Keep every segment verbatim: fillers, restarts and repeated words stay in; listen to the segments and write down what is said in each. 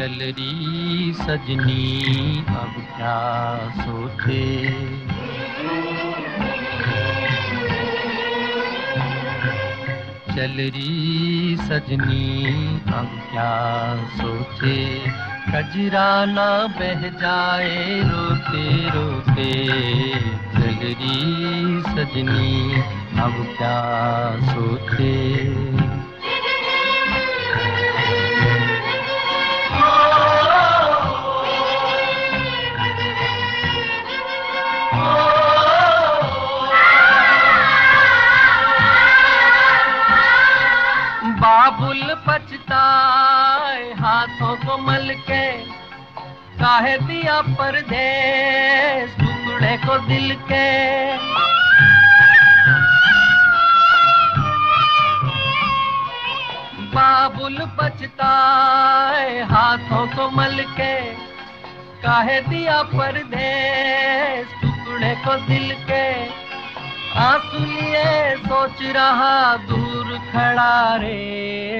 चल री सजनी अब क्या सोचे, चल री सजनी अब क्या सोचे, कजरा ना बह जाए रोते रोते। चल री सजनी अब क्या सोचे। बाबुल पछताए हाथों को मल के, काहे दिया परदेस टुकड़े को दिल के। बाबुल पछताए हाथों को मल के, काहे दिया परदेस टुकड़े को दिल के। आंसू लिए सोच रहा दूर खड़ा रे,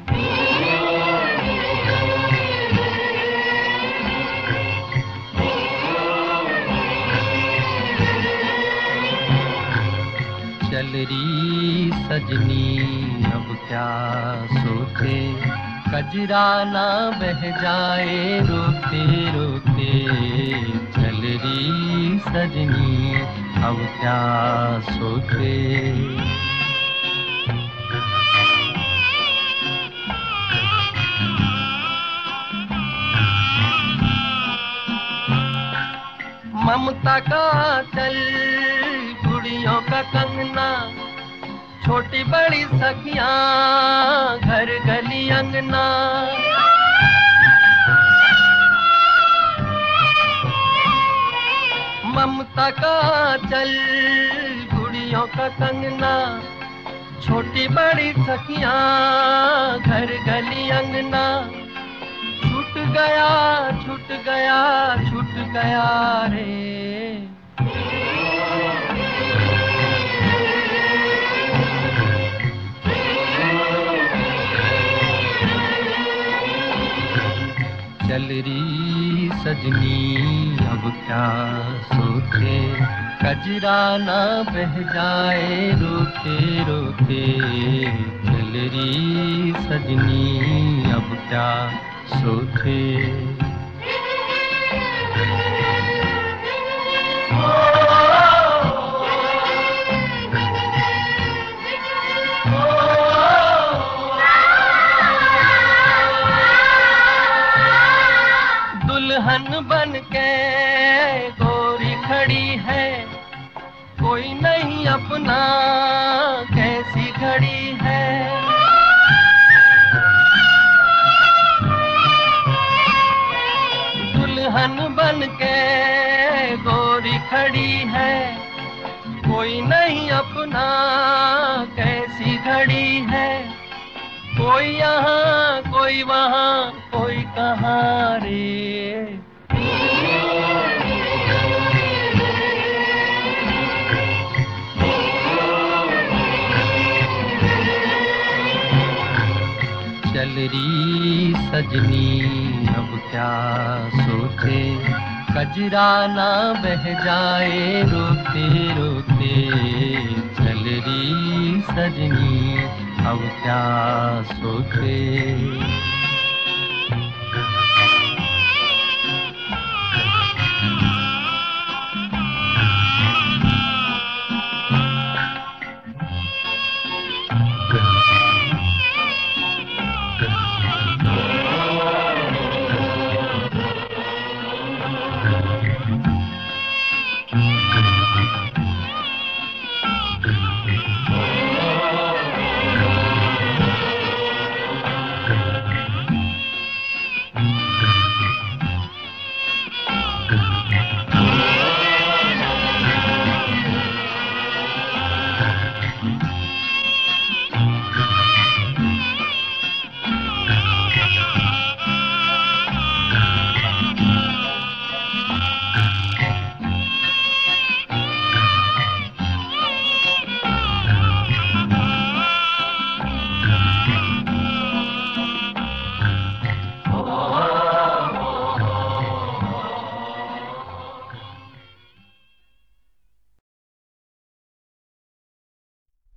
चल री सजनी अब क्या सोचे, कजरा ना बह जाए रोते रोते। चल री सजनी अब क्या सोचे। ममता का चल गुड़ियों का कंगना, छोटी बड़ी सखियां घर गली अंगना। ममता का चल गुड़ियों का कंगना, छोटी बड़ी सखियां घर गली अंगना। छूट गया छूट गया छूट गया रे, चल री सजनी अब क्या सोचे, कजरा ना बह जाए रोते रोते। चल री सजनी अब क्या सोचे। दुल्हन बन के गोरी खड़ी है, कोई नहीं अपना कैसी घड़ी है। दुल्हन बन के गोरी खड़ी है, कोई नहीं अपना कैसी घड़ी है। कोई यहाँ कोई वहाँ कोई कहाँ रे, चल री सजनी अब क्या सोचे, कजरा ना बह जाए रोते रोते। चल री सजनी अब क्या सोचे।